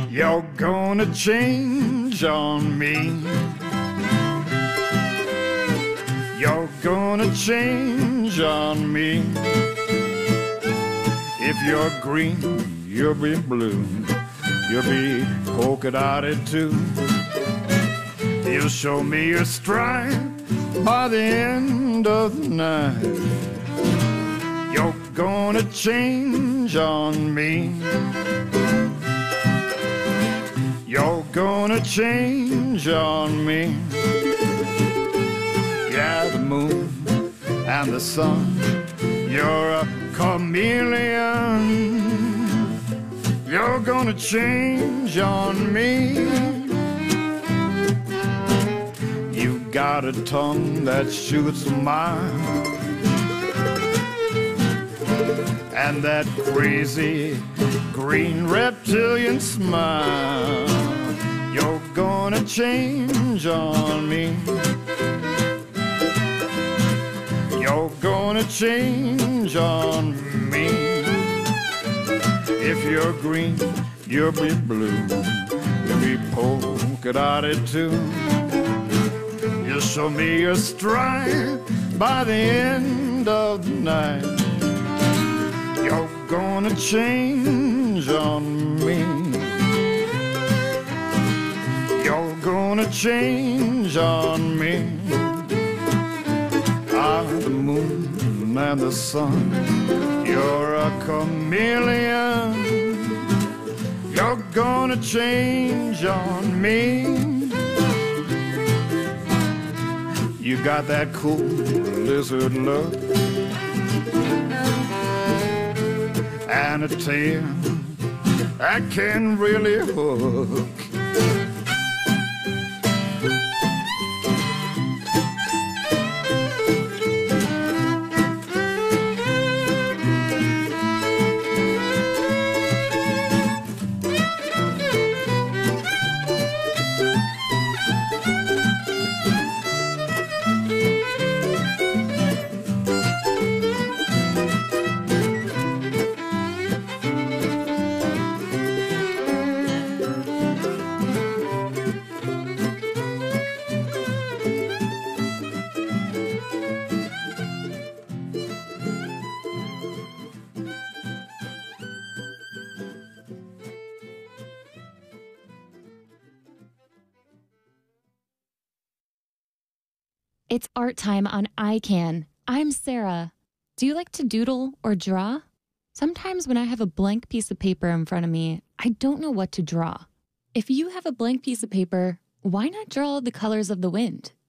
You're gonna change on me. You're gonna change on me. If you're green, you'll be blue. You'll be polka dotted too. You'll show me your stride by the end of the night. You're gonna change on me. You're gonna change on me. Yeah, the moon and the sun, you're a chameleon. You're gonna change on me. You got a tongue that shoots a mile, and that crazy green reptilian smile. You're gonna change on me. You're gonna change on me. If you're green, you'll be blue. You'll be polka dotted too. You'll show me your stride by the end of the night. You're gonna change on me. You're gonna change on me. Ah, the moon and the sun, you're a chameleon. You're gonna change on me. You got that cool lizard look and a tail that can really hook. It's art time on iCan. I'm Sarah. Do you like to doodle or draw? Sometimes when I have a blank piece of paper in front of me, I don't know what to draw. If you have a blank piece of paper, why not draw the colors of the wind?